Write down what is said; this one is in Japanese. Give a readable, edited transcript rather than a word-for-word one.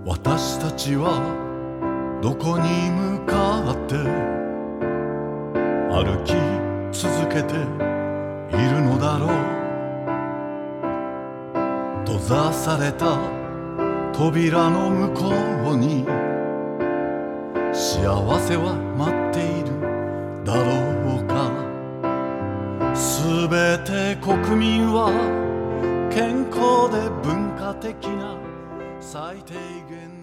私たちはどこに向かって歩き続けているのだろう。閉ざされた扉の向こうに幸せは待っているだろうか。すべて国民は健康で文化的な最低限